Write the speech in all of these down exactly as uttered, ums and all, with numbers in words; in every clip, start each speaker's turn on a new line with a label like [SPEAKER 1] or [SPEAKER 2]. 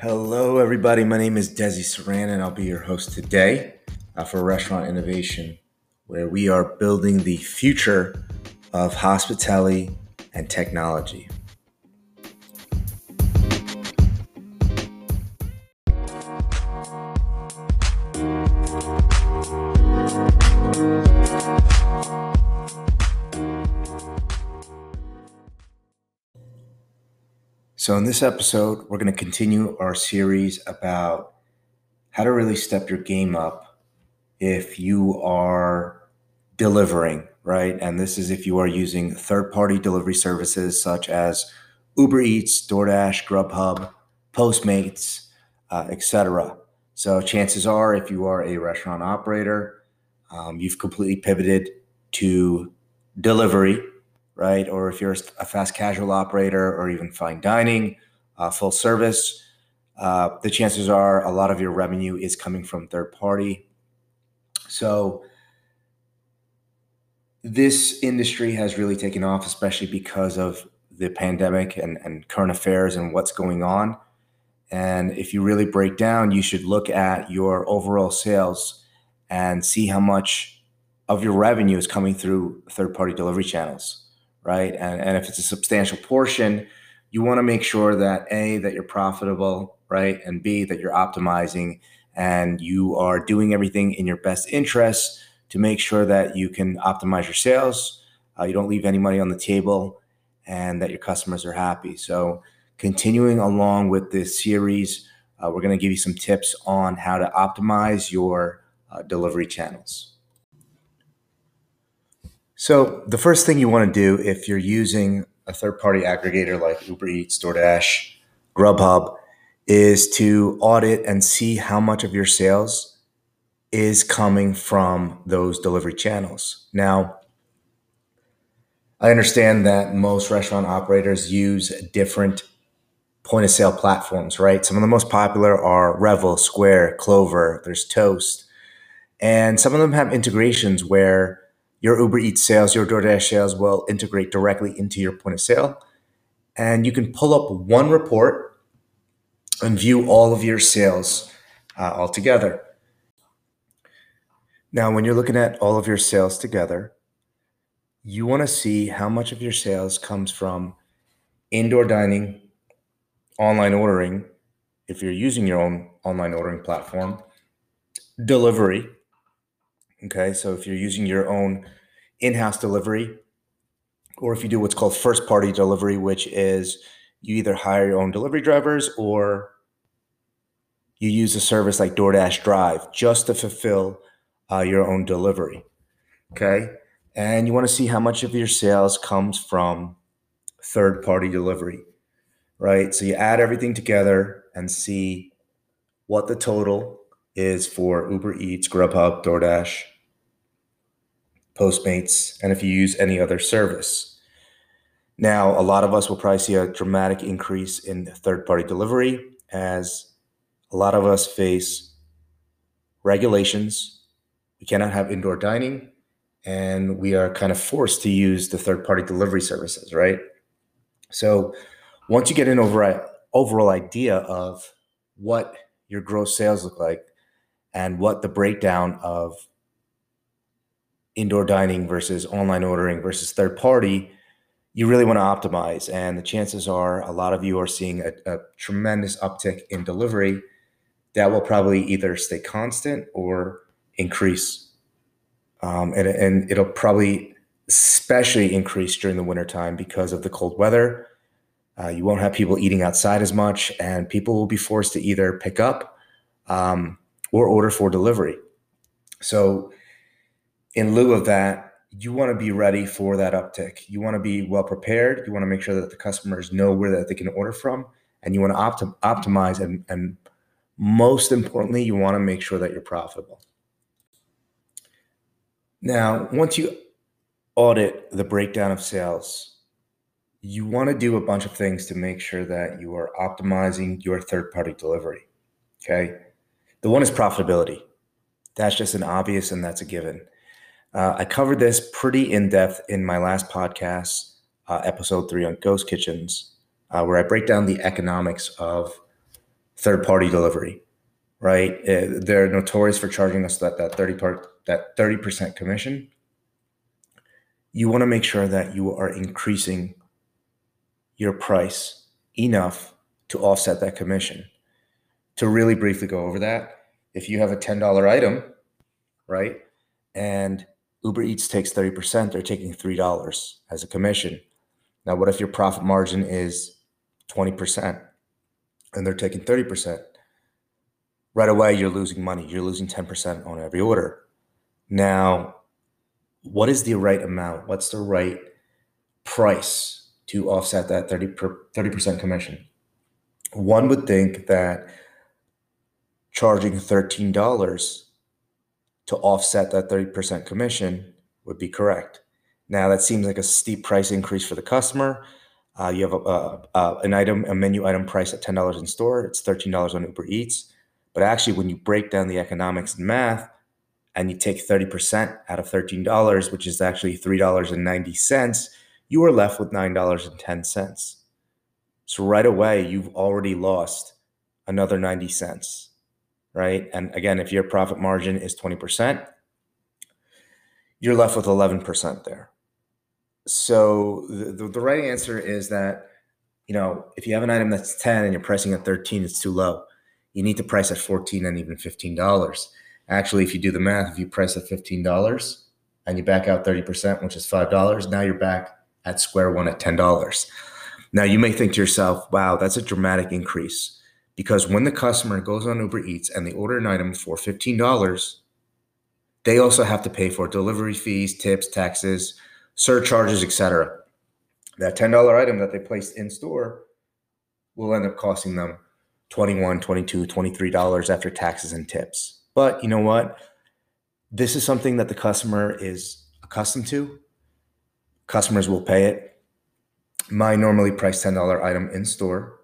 [SPEAKER 1] Hello, everybody. My name is Desi Saran, and I'll be your host today uh, for Restaurant Innovation, where we are building the future of hospitality and technology. So, in this episode, we're going to continue our series about how to really step your game up if you are delivering, right? And this is if you are using third-party delivery services such as Uber Eats, DoorDash, Grubhub, Postmates, uh, et cetera. So chances are, if you are a restaurant operator, um, you've completely pivoted to delivery, right? Or if you're a fast casual operator or even fine dining, uh, full service, uh, the chances are a lot of your revenue is coming from third party. So this industry has really taken off, especially because of the pandemic and, and current affairs and what's going on. And if you really break down, you should look at your overall sales and see how much of your revenue is coming through third-party delivery channels, right? And, and if it's a substantial portion, you want to make sure that A, that you're profitable, right? And B, that you're optimizing and you are doing everything in your best interest to make sure that you can optimize your sales, uh, you don't leave any money on the table, and that your customers are happy. So continuing along with this series, uh, we're going to give you some tips on how to optimize your uh, delivery channels. So the first thing you want to do if you're using a third-party aggregator like Uber Eats, DoorDash, Grubhub, is to audit and see how much of your sales is coming from those delivery channels. Now, I understand that most restaurant operators use different point of sale platforms, right? Some of the most popular are Revel, Square, Clover, there's Toast. And some of them have integrations where your Uber Eats sales, your DoorDash sales will integrate directly into your point of sale. And you can pull up one report and view all of your sales uh, all together. Now, when you're looking at all of your sales together, you want to see how much of your sales comes from indoor dining, online ordering, if you're using your own online ordering platform, delivery. Okay, so if you're using your own in-house delivery, or if you do what's called first-party delivery, which is you either hire your own delivery drivers or you use a service like DoorDash Drive just to fulfill uh, your own delivery. Okay, and you want to see how much of your sales comes from third-party delivery, right? So you add everything together and see what the total is for Uber Eats, Grubhub, DoorDash, Postmates, and if you use any other service. Now, a lot of us will probably see a dramatic increase in third-party delivery as a lot of us face regulations. We cannot have indoor dining, and we are kind of forced to use the third-party delivery services, right? So once you get an overall, overall idea of what your gross sales look like and what the breakdown of indoor dining versus online ordering versus third party, you really want to optimize. And the chances are a lot of you are seeing a, a tremendous uptick in delivery that will probably either stay constant or increase. Um, and, and it'll probably especially increase during the wintertime because of the cold weather. Uh, you won't have people eating outside as much, and people will be forced to either pick up um, or order for delivery. So in lieu of that, you want to be ready for that uptick. You want to be well prepared. You want to make sure that the customers know where that they can order from, and you want to optim- optimize. And, and most importantly, you want to make sure that you're profitable. Now, once you audit the breakdown of sales, you want to do a bunch of things to make sure that you are optimizing your third-party delivery. Okay. The one is profitability. That's just an obvious, and that's a given. Uh, I covered this pretty in depth in my last podcast, uh, episode three on ghost kitchens, uh, where I break down the economics of third-party delivery, right? Uh, They're notorious for charging us that that thirty part that thirty percent commission. You want to make sure that you are increasing your price enough to offset that commission. To really briefly go over that, if you have a ten dollar item, right, and Uber Eats takes thirty percent, they're taking three dollars as a commission. Now, what if your profit margin is twenty percent and they're taking thirty percent? Right away, you're losing money. You're losing ten percent on every order. Now, what is the right amount? What's the right price to offset that thirty percent commission? One would think that charging thirteen dollars to offset that thirty percent commission would be correct. Now, that seems like a steep price increase for the customer. Uh, you have a, a, a, an item, a menu item price at ten dollars in store. It's thirteen dollars on Uber Eats. But actually, when you break down the economics and math and you take thirty percent out of thirteen dollars, which is actually three dollars and ninety cents, you are left with nine dollars and ten cents. So right away, you've already lost another ninety cents, right? And again, if your profit margin is twenty percent, you're left with eleven percent there. So the, the, the right answer is that, you know, if you have an item that's ten and you're pricing at thirteen, it's too low. You need to price at fourteen and even fifteen dollars. Actually, if you do the math, if you price at fifteen dollars and you back out thirty percent, which is five dollars, now you're back at square one at ten dollars. Now, you may think to yourself, wow, that's a dramatic increase. Because when the customer goes on Uber Eats and they order an item for fifteen dollars, they also have to pay for delivery fees, tips, taxes, surcharges, et cetera. That ten dollar item that they placed in store will end up costing them twenty-one dollars, twenty-two dollars, twenty-three dollars after taxes and tips. But you know what? This is something that the customer is accustomed to. Customers will pay it. My normally priced ten dollar item in store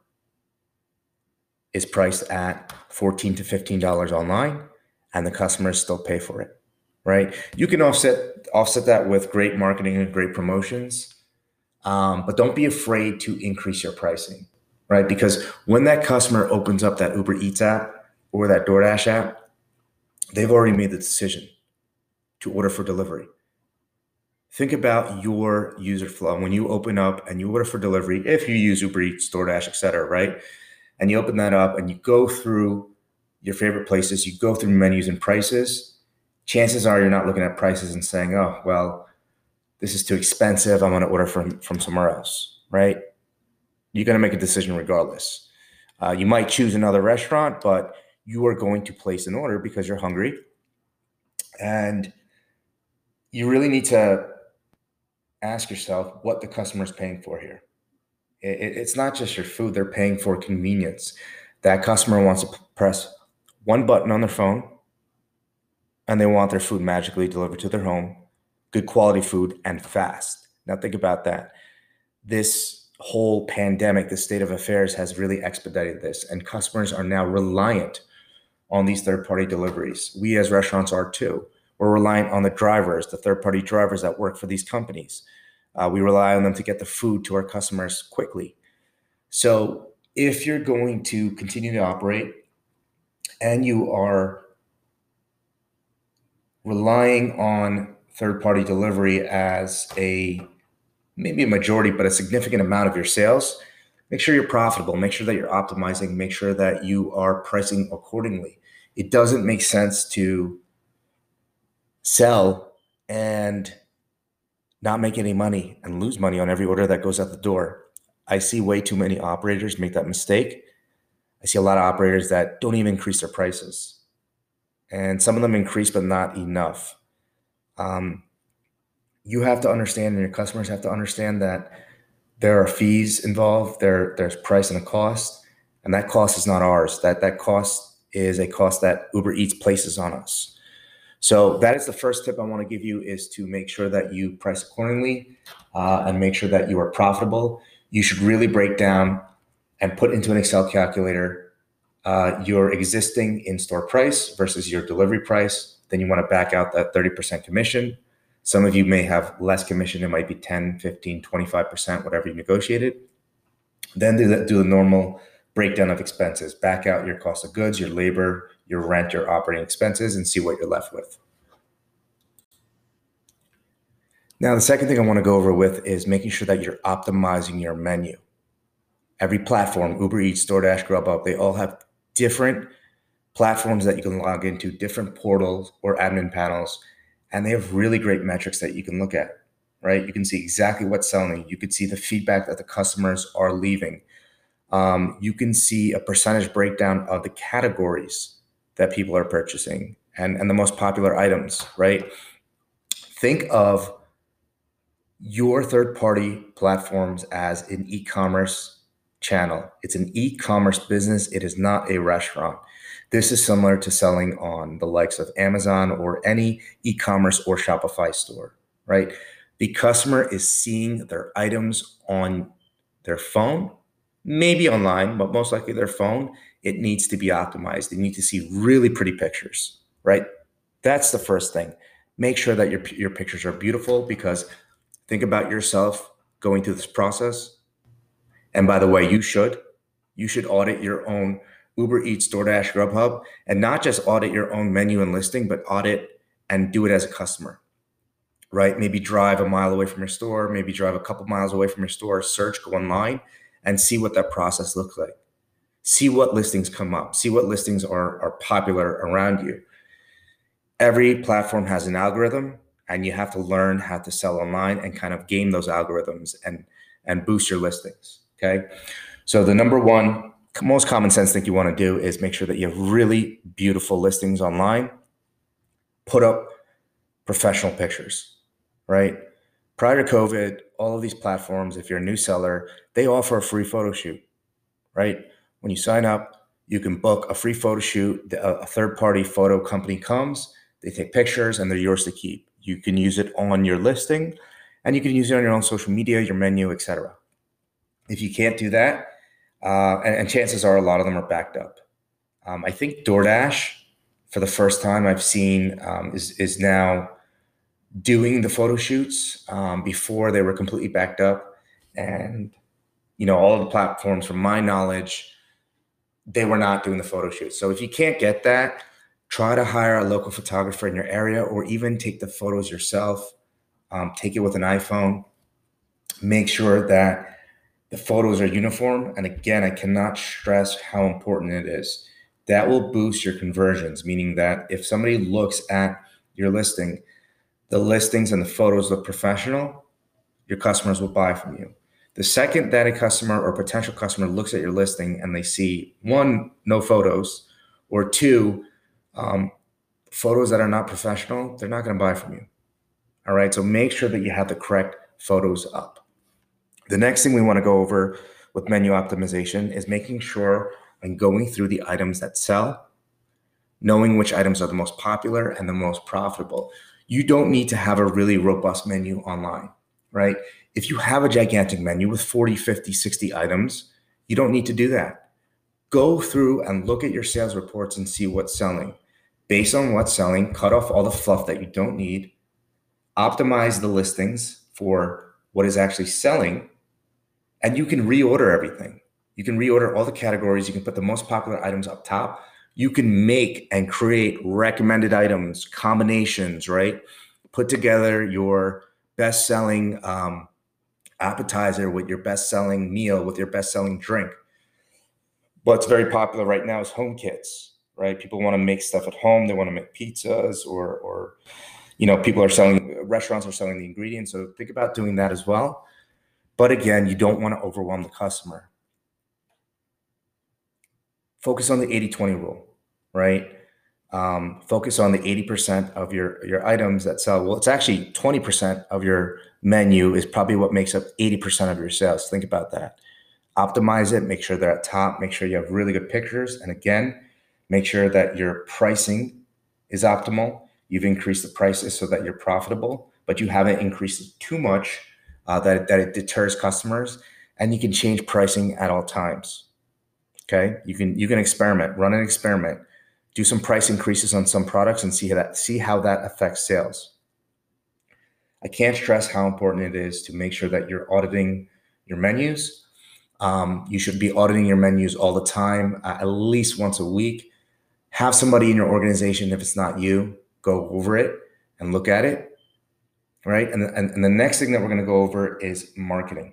[SPEAKER 1] is priced at fourteen to fifteen dollars online, and the customers still pay for it, right? You can offset offset that with great marketing and great promotions, um, but don't be afraid to increase your pricing, right? Because when that customer opens up that Uber Eats app or that DoorDash app, they've already made the decision to order for delivery. Think about your user flow. When you open up and you order for delivery, if you use Uber Eats, DoorDash, et cetera, right? And you open that up and you go through your favorite places, you go through menus and prices, chances are you're not looking at prices and saying, oh, well, this is too expensive. I'm going to order from, from somewhere else, right? You're going to make a decision regardless. Uh, you might choose another restaurant, but you are going to place an order because you're hungry. And you really need to ask yourself what the customer is paying for here. It, it's not just your food. They're paying for convenience. That customer wants to press one button on their phone and they want their food magically delivered to their home, good quality food and fast. Now think about that. This whole pandemic, this state of affairs has really expedited this, and customers are now reliant on these third-party deliveries. We as restaurants are too. We're reliant on the drivers, the third-party drivers that work for these companies. Uh, we rely on them to get the food to our customers quickly. So if you're going to continue to operate and you are relying on third-party delivery as a maybe a majority, but a significant amount of your sales, make sure you're profitable. Make sure that you're optimizing. Make sure that you are pricing accordingly. It doesn't make sense to sell and not make any money and lose money on every order that goes out the door. I see way too many operators make that mistake. I see a lot of operators that don't even increase their prices. And some of them increase, but not enough. Um, you have to understand, and your customers have to understand, that there are fees involved. There, there's price and a cost, and that cost is not ours. That, that cost is a cost that Uber Eats places on us. So that is the first tip I want to give you, is to make sure that you price accordingly uh, and make sure that you are profitable. You should really break down and put into an Excel calculator uh, your existing in-store price versus your delivery price. Then you want to back out that thirty percent commission. Some of you may have less commission. It might be ten, fifteen, twenty-five percent, whatever you negotiated. Then do the, do the normal breakdown of expenses. Back out your cost of goods, your labor, your rent, your operating expenses, and see what you're left with. Now, the second thing I want to go over with is making sure that you're optimizing your menu. Every platform, Uber Eats, DoorDash, Grubhub, they all have different platforms that you can log into, different portals or admin panels, and they have really great metrics that you can look at, right? You can see exactly what's selling. You can see the feedback that the customers are leaving. Um, you can see a percentage breakdown of the categories that people are purchasing and, and the most popular items, right? Think of your third-party platforms as an e-commerce channel. It's an e-commerce business. It is not a restaurant. This is similar to selling on the likes of Amazon or any e-commerce or Shopify store, right? The customer is seeing their items on their phone, maybe online, but most likely their phone. It needs to be optimized. They need to see really pretty pictures, right? That's the first thing. Make sure that your, your pictures are beautiful, because think about yourself going through this process. And by the way, you should, you should audit your own Uber Eats, DoorDash, Grubhub, and not just audit your own menu and listing, but audit and do it as a customer, right? Maybe drive a mile away from your store, maybe drive a couple miles away from your store, search, go online and see what that process looks like. See what listings come up, see what listings are, are popular around you. Every platform has an algorithm, and you have to learn how to sell online and kind of game those algorithms and, and boost your listings, okay? So the number one most common sense thing you want to do is make sure that you have really beautiful listings online. Put up professional pictures, right? Prior to COVID, all of these platforms, if you're a new seller, they offer a free photo shoot, right? When you sign up, you can book a free photo shoot. A third-party photo company comes, they take pictures, and they're yours to keep. You can use it on your listing, and you can use it on your own social media, your menu, et cetera. If you can't do that, uh, and, and chances are a lot of them are backed up. Um, I think DoorDash, for the first time I've seen, um, is is now doing the photo shoots. Um, before they were completely backed up, and you know, all of the platforms, from my knowledge, they were not doing the photo shoots. So if you can't get that, try to hire a local photographer in your area, or even take the photos yourself. Um, take it with an iPhone. Make sure that the photos are uniform. And again, I cannot stress how important it is. That will boost your conversions, meaning that if somebody looks at your listing, the listings and the photos look professional, your customers will buy from you. The second that a customer or potential customer looks at your listing and they see, one, no photos, or two, um, photos that are not professional, they're not going to buy from you. All right. So make sure that you have the correct photos up. The next thing we want to go over with menu optimization is making sure and going through the items that sell, knowing which items are the most popular and the most profitable. You don't need to have a really robust menu online, right? If you have a gigantic menu with forty, fifty, sixty items, you don't need to do that. Go through and look at your sales reports and see what's selling. Based on what's selling, cut off all the fluff that you don't need, optimize the listings for what is actually selling, and you can reorder everything. You can reorder all the categories. You can put the most popular items up top. You can make and create recommended items, combinations, right? Put together your best-selling um, appetizer with your best-selling meal, with your best-selling drink. What's very popular right now is home kits, right? People want to make stuff at home. They want to make pizzas, or, or you know, people are selling, restaurants are selling the ingredients. So think about doing that as well. But again, you don't want to overwhelm the customer. Focus on the eighty twenty rule, right? Um, focus on the eighty percent of your, your items that sell. Well, it's actually twenty percent of your menu is probably what makes up eighty percent of your sales. Think about that. Optimize it. Make sure they're at top. Make sure you have really good pictures. And again, make sure that your pricing is optimal. You've increased the prices so that you're profitable, but you haven't increased it too much uh, that, that it deters customers. And you can change pricing at all times. Okay, you can you can experiment, run an experiment, do some price increases on some products, and see how that see how that affects sales. I can't stress how important it is to make sure that you're auditing your menus. Um, you should be auditing your menus all the time, uh, at least once a week. Have somebody in your organization, if it's not you, go over it and look at it, right? And, and, and the next thing that we're going to go over is marketing.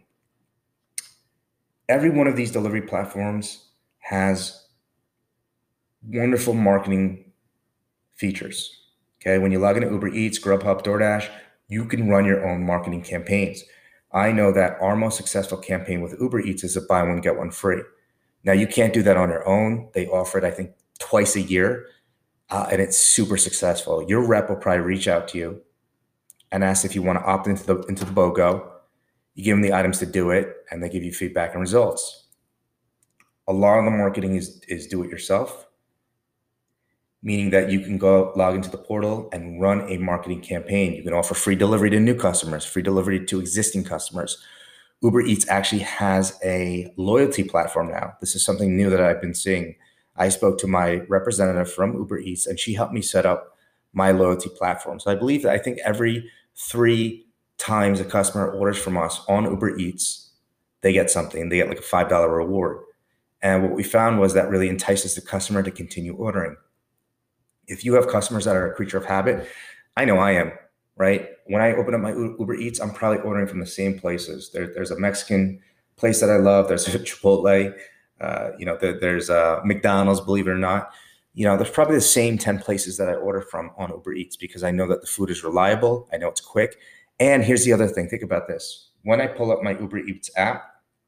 [SPEAKER 1] Every one of these delivery platforms has wonderful marketing features. Okay, when you log into Uber Eats, Grubhub, DoorDash, you can run your own marketing campaigns. I know that our most successful campaign with Uber Eats is a buy one, get one free. Now, you can't do that on your own. They offer it, I think, twice a year, uh, and it's super successful. Your rep will probably reach out to you and ask if you want to opt into the into the BOGO. You give them the items to do it, and they give you feedback and results. A lot of the marketing is, is do it yourself, meaning that you can go log into the portal and run a marketing campaign. You can offer free delivery to new customers, free delivery to existing customers. Uber Eats actually has a loyalty platform now. This is something new that I've been seeing. I spoke to my representative from Uber Eats, and she helped me set up my loyalty platform. So I believe that I think every three times a customer orders from us on Uber Eats, they get something. They get like a five dollar reward. And what we found was that really entices the customer to continue ordering. If you have customers that are a creature of habit, I know I am, right? When I open up my Uber Eats, I'm probably ordering from the same places. There, there's a Mexican place that I love. There's a Chipotle. Uh, you know, there, there's a McDonald's, believe it or not. You know, there's probably the same ten places that I order from on Uber Eats because I know that the food is reliable. I know it's quick. And here's the other thing. Think about this. When I pull up my Uber Eats app,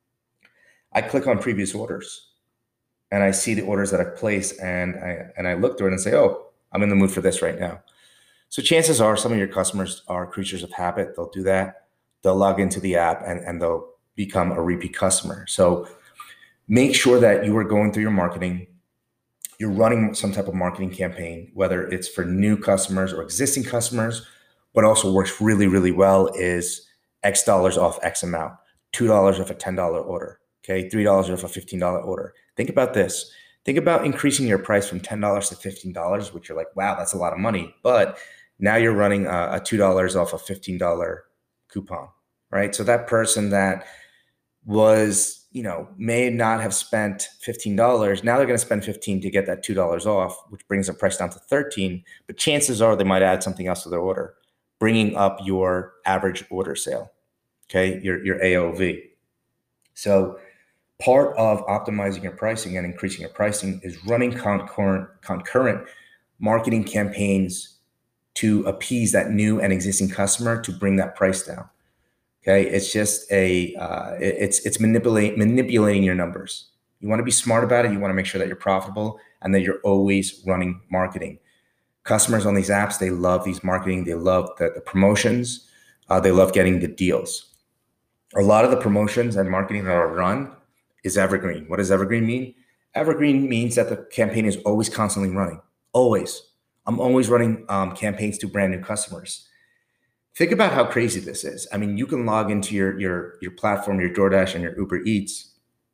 [SPEAKER 1] I click on previous orders and I see the orders that I've placed, and I, and I look through it and say, oh, I'm in the mood for this right now. So chances are some of your customers are creatures of habit. They'll do that. They'll log into the app and, and they'll become a repeat customer. So make sure that you are going through your marketing. You're running some type of marketing campaign, whether it's for new customers or existing customers. What also works really, really well is X dollars off X amount, two dollars off a ten dollar order, okay, three dollars off a fifteen dollar order. Think about this. Think about increasing your price from ten dollars to fifteen dollars, which you're like, wow, that's a lot of money. But now you're running a, a two dollars off a fifteen dollar coupon, right? So that person that was, you know, may not have spent fifteen dollars, now they're going to spend fifteen dollars to get that two dollars off, which brings the price down to thirteen dollars. But chances are they might add something else to their order, bringing up your average order sale, okay, your, your A O V. So part of optimizing your pricing and increasing your pricing is running concurrent, concurrent marketing campaigns to appease that new and existing customer to bring that price down. Okay, it's just a uh, it's it's manipulate manipulating your numbers. You want to be smart about it. You want to make sure that you're profitable and that you're always running marketing. Customers on these apps, they love these marketing. They love the, the promotions. Uh, they love getting the deals. A lot of the promotions and marketing that are run is evergreen. What does evergreen mean? Evergreen means that the campaign is always constantly running. Always. I'm always running um, campaigns to brand new customers. Think about how crazy this is. I mean, you can log into your, your, your platform, your DoorDash and your Uber Eats,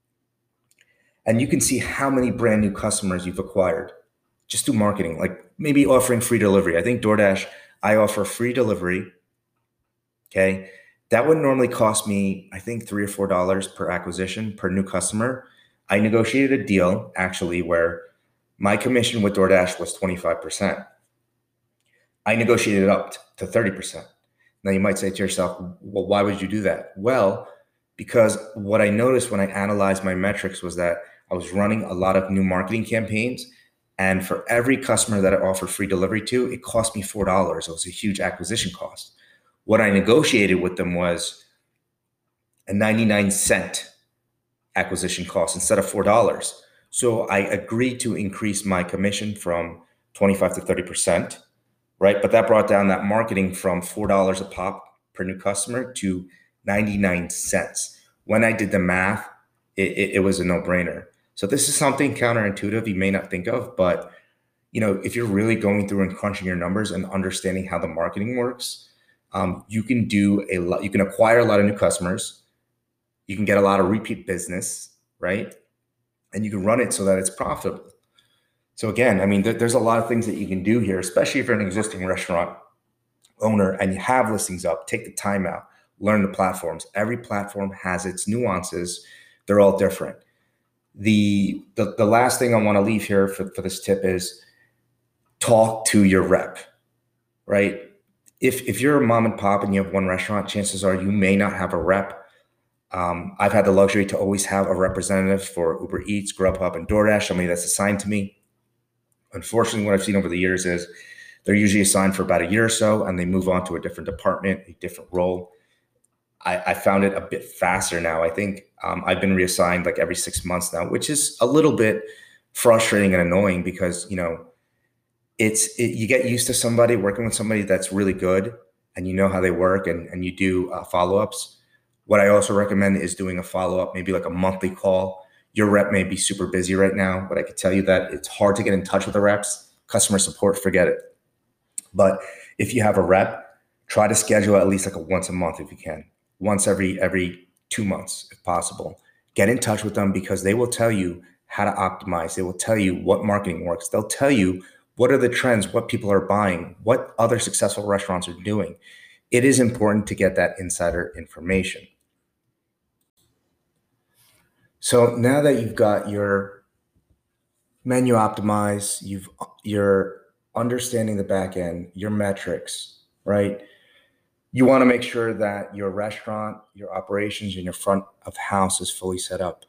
[SPEAKER 1] and you can see how many brand new customers you've acquired just through marketing, like maybe offering free delivery. I think DoorDash, I offer free delivery, okay? That would normally cost me, I think, three or four dollars per acquisition, per new customer. I negotiated a deal, actually, where my commission with DoorDash was twenty-five percent. I negotiated it up to thirty percent. Now you might say to yourself, well, why would you do that? Well, because what I noticed when I analyzed my metrics was that I was running a lot of new marketing campaigns, and for every customer that I offered free delivery to, it cost me four dollars. It was a huge acquisition cost. What I negotiated with them was a ninety-nine cent acquisition cost instead of four dollars. So I agreed to increase my commission from twenty-five to thirty percent. Right? But that brought down that marketing from four dollars a pop per new customer to ninety-nine cents. When I did the math, it, it, it was a no-brainer. So this is something counterintuitive you may not think of, but you know, if you're really going through and crunching your numbers and understanding how the marketing works, um, you can do a lot, you can acquire a lot of new customers, you can get a lot of repeat business, right? And you can run it so that it's profitable. So again, I mean, there, there's a lot of things that you can do here, especially if you're an existing restaurant owner and you have listings up. Take the time out, learn the platforms. Every platform has its nuances. They're all different. The, the, the last thing I want to leave here for, for this tip is talk to your rep, right? If, if you're a mom and pop and you have one restaurant, chances are you may not have a rep. Um, I've had the luxury to always have a representative for Uber Eats, Grubhub, and DoorDash, somebody that's assigned to me. Unfortunately, what I've seen over the years is they're usually assigned for about a year or so, and they move on to a different department, a different role. I, I found it a bit faster now. I think um, I've been reassigned like every six months now, which is a little bit frustrating and annoying because, you know, it's it, you get used to somebody working with somebody that's really good and you know how they work and, and you do uh, follow-ups. What I also recommend is doing a follow-up, maybe like a monthly call. Your rep may be super busy right now, but I could tell you that it's hard to get in touch with the reps. Customer support, forget it. But if you have a rep, try to schedule at least like a once a month if you can. Once every every two months, if possible. Get in touch with them because they will tell you how to optimize. They will tell you what marketing works. They'll tell you what are the trends, what people are buying, what other successful restaurants are doing. It is important to get that insider information. So now that you've got your menu optimized, you've you're understanding the back end, your metrics, right? You want to make sure that your restaurant, your operations, and your front of house is fully set up.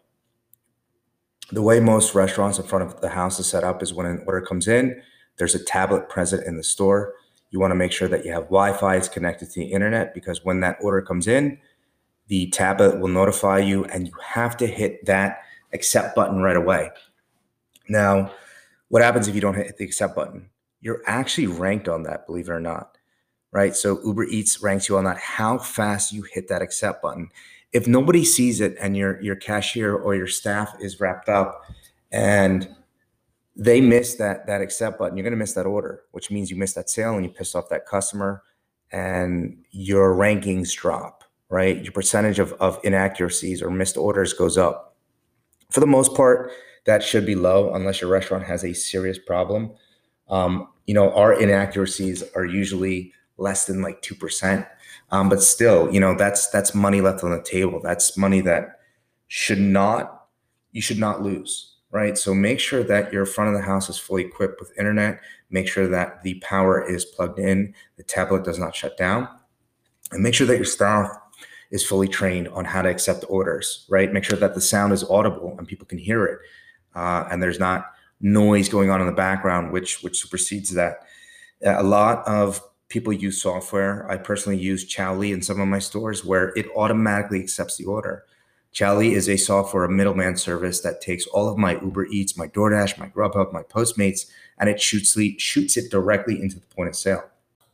[SPEAKER 1] The way most restaurants in front of the house is set up is when an order comes in, there's a tablet present in the store. You want to make sure that you have Wi-Fi is connected to the internet because when that order comes in, the tablet will notify you and you have to hit that accept button right away. Now, what happens if you don't hit the accept button? You're actually ranked on that, believe it or not. Right? So Uber Eats ranks you on that, how fast you hit that accept button. If nobody sees it and your, your cashier or your staff is wrapped up and they miss that, that accept button, you're going to miss that order, which means you miss that sale and you piss off that customer and your rankings drop, right? Your percentage of, of inaccuracies or missed orders goes up. For the most part, that should be low unless your restaurant has a serious problem. Um, you know, our inaccuracies are usually less than like two percent. Um, but still, you know, that's, that's money left on the table. That's money that should not, you should not lose, right? So make sure that your front of the house is fully equipped with internet. Make sure that the power is plugged in, the tablet does not shut down, and make sure that your staff is fully trained on how to accept orders, right? Make sure that the sound is audible and people can hear it. Uh, and there's not noise going on in the background, which, which supersedes that. A lot of people use software. I personally use Chowly in some of my stores where it automatically accepts the order. Chowly is a software, a middleman service that takes all of my Uber Eats, my DoorDash, my Grubhub, my Postmates, and it shoots, shoots it directly into the point of sale.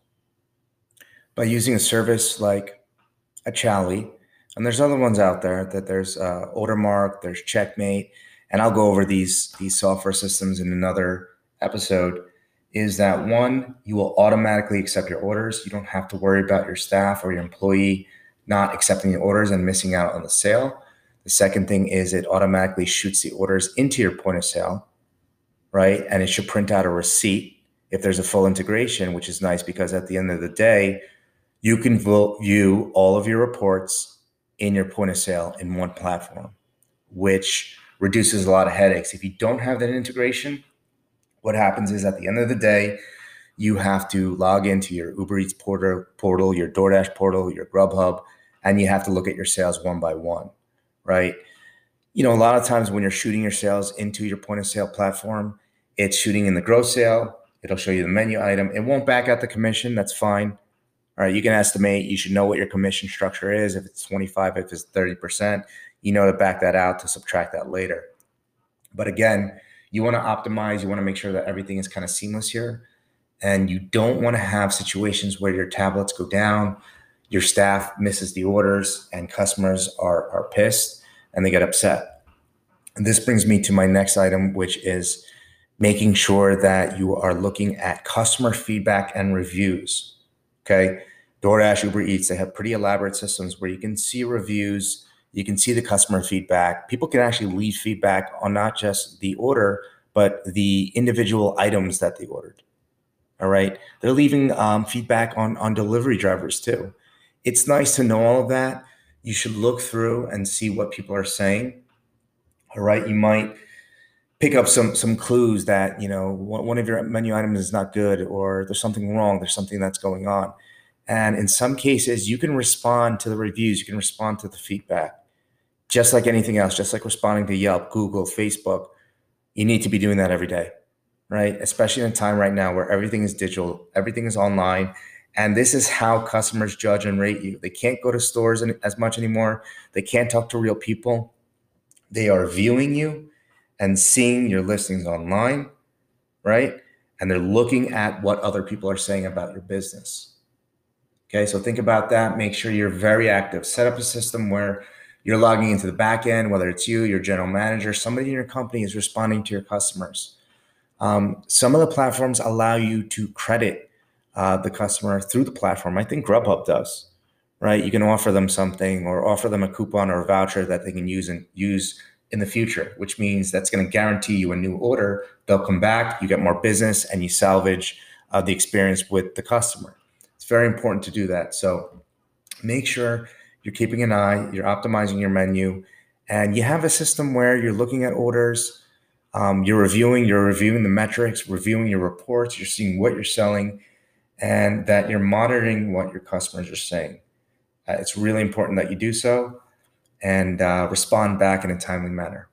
[SPEAKER 1] By using a service like a Chowly, and there's other ones out there, that there's uh, Ordermark, there's Checkmate, and I'll go over these, these software systems in another episode, is that one, you will automatically accept your orders. You don't have to worry about your staff or your employee not accepting the orders and missing out on the sale. The second thing is it automatically shoots the orders into your point of sale, right? And it should print out a receipt if there's a full integration, which is nice because at the end of the day, you can view all of your reports in your point of sale in one platform, which reduces a lot of headaches. If you don't have that integration, what happens is at the end of the day, you have to log into your Uber Eats portal, portal, your DoorDash portal, your Grubhub, and you have to look at your sales one by one, right? You know, a lot of times when you're shooting your sales into your point of sale platform, it's shooting in the gross sale. It'll show you the menu item. It won't back out the commission. That's fine. All right, you can estimate. You should know what your commission structure is. If it's twenty-five, if it's thirty percent, you know to back that out to subtract that later. But again, you want to optimize. You want to make sure that everything is kind of seamless here. And you don't want to have situations where your tablets go down, your staff misses the orders, and customers are, are pissed and they get upset. And this brings me to my next item, which is making sure that you are looking at customer feedback and reviews. Okay. DoorDash, Uber Eats, they have pretty elaborate systems where you can see reviews, you can see the customer feedback. People can actually leave feedback on not just the order, but the individual items that they ordered. All right. They're leaving um, feedback on, on delivery drivers too. It's nice to know all of that. You should look through and see what people are saying. All right. You might pick up some some clues that, you know, one one of your menu items is not good, or there's something wrong, there's something that's going on. And in some cases, you can respond to the reviews, you can respond to the feedback, just like anything else, just like responding to Yelp, Google, Facebook. You need to be doing that every day, right? Especially in a time right now where everything is digital, everything is online. And this is how customers judge and rate you. They can't go to stores an- as much anymore. They can't talk to real people. They are viewing you and seeing your listings online, right? And they're looking at what other people are saying about your business. Okay, so think about that. Make sure you're very active. Set up a system where you're logging into the back end, whether it's you, your general manager, somebody in your company is responding to your customers. Um, some of the platforms allow you to credit uh, the customer through the platform. I think Grubhub does, right? You can offer them something or offer them a coupon or a voucher that they can use and use in the future, which means that's going to guarantee you a new order. They'll come back, you get more business, and you salvage uh, the experience with the customer. It's very important to do that. So make sure you're keeping an eye, you're optimizing your menu, and you have a system where you're looking at orders, um, you're reviewing, you're reviewing the metrics, reviewing your reports, you're seeing what you're selling, and that you're monitoring what your customers are saying. Uh, it's really important that you do so and uh, respond back in a timely manner.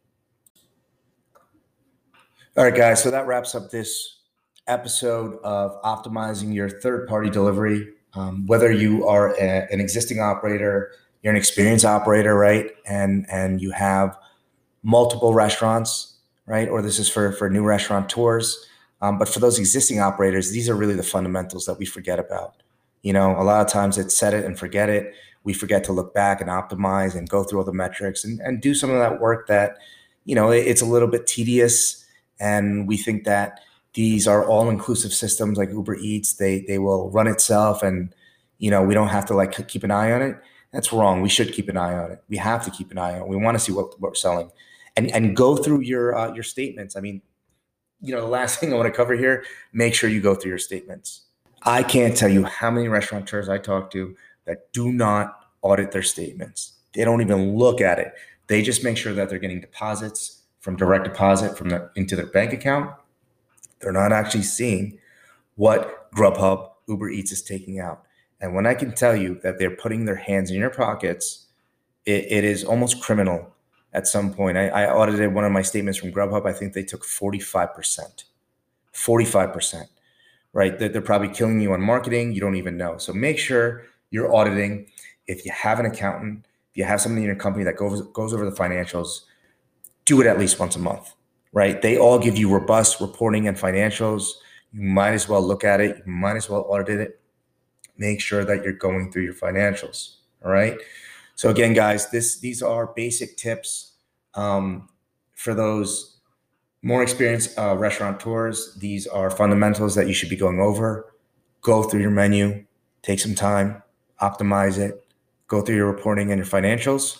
[SPEAKER 1] All right, guys, so that wraps up this episode of optimizing your third-party delivery. Um, whether you are a, an existing operator, you're an experienced operator, right? And and you have multiple restaurants, right? Or this is for, for new restaurateurs. Um, but for those existing operators, these are really the fundamentals that we forget about. You know, a lot of times it's set it and forget it. We forget to look back and optimize and go through all the metrics and, and do some of that work that, you know, it, it's a little bit tedious. And we think that these are all-inclusive systems like Uber Eats. They they will run itself, and you know we don't have to like keep an eye on it. That's wrong. We should keep an eye on it. We have to keep an eye on it. We want to see what, what we're selling, and and go through your uh, your statements. I mean, you know, the last thing I want to cover here: make sure you go through your statements. I can't tell you how many restaurateurs I talk to that do not audit their statements. They don't even look at it. They just make sure that they're getting deposits from direct deposit from the, into their bank account. They're not actually seeing what Grubhub, Uber Eats is taking out. And when I can tell you that they're putting their hands in your pockets, it, it is almost criminal at some point. I, I audited one of my statements from Grubhub. I think they took forty-five percent. forty-five percent, right? They're, they're probably killing you on marketing. You don't even know. So make sure you're auditing. If you have an accountant, if you have somebody in your company that goes, goes over the financials, do it at least once a month, right? They all give you robust reporting and financials. You might as well look at it. You might as well audit it. Make sure that you're going through your financials, all right? So again, guys, this these are basic tips um, for those more experienced uh, restaurateurs. These are fundamentals that you should be going over. Go through your menu, take some time, optimize it, go through your reporting and your financials.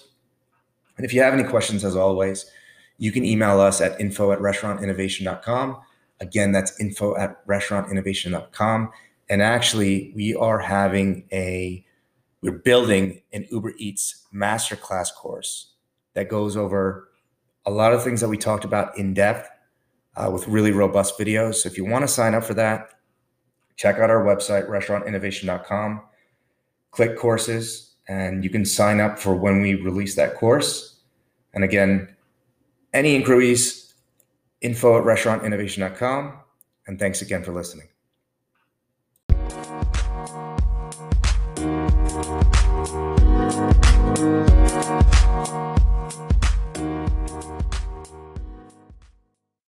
[SPEAKER 1] And if you have any questions, as always, you can email us at info at restaurant innovation dot com. Again, that's info at restaurant innovation dot com. And actually, we are having a, we're building an Uber Eats masterclass course that goes over a lot of things that we talked about in depth uh, with really robust videos. So if you want to sign up for that, check out our website, restaurant innovation dot com, click courses, and you can sign up for when we release that course. And again, any inquiries, info at restaurant innovation dot com. And thanks again for listening.